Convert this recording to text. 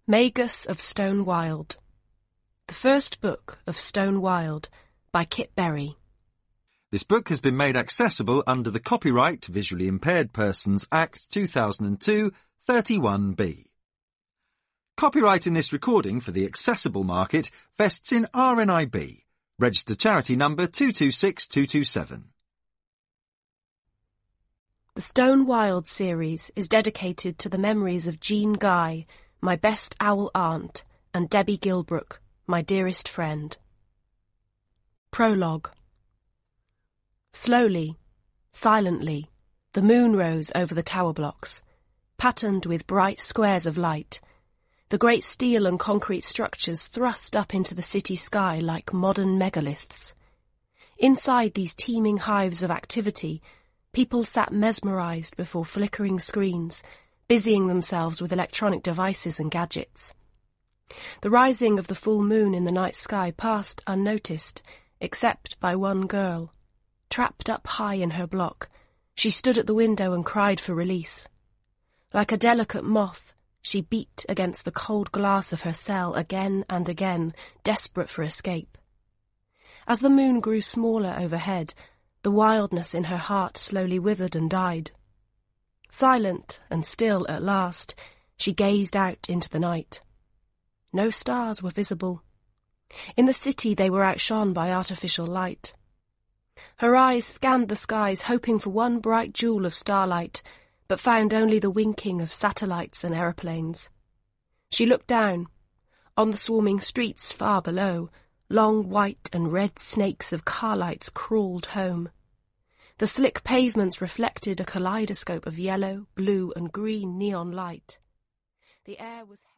Magus of Stone Wild. The First Book of Stone Wild by Kit Berry. This book has been made accessible under the Copyright Visually Impaired Persons Act 2002 31B. Copyright in this recording for the accessible market vests in RNIB, registered charity number 226227. The Stone Wild series is dedicated to the memories of Jean Guy, my best owl aunt, and Debbie Gilbrook, my dearest friend. Prologue. Slowly, silently, the moon rose over the tower blocks, patterned with bright squares of light. The great steel and concrete structures thrust up into the city sky like modern megaliths. Inside these teeming hives of activity, people sat mesmerized before flickering screens, busying themselves with electronic devices and gadgets. The rising of the full moon in the night sky passed unnoticed, except by one girl. Trapped up high in her block, she stood at the window and cried for release. Like a delicate moth, she beat against the cold glass of her cell again and again, desperate for escape. As the moon grew smaller overhead, the wildness in her heart slowly withered and died. Silent and still at last, she gazed out into the night. No stars were visible. In the city they were outshone by artificial light. Her eyes scanned the skies, hoping for one bright jewel of starlight, but found only the winking of satellites and aeroplanes. She looked down. On the swarming streets far below, long white and red snakes of car lights crawled home. The slick pavements reflected a kaleidoscope of yellow, blue, and green neon light. The air was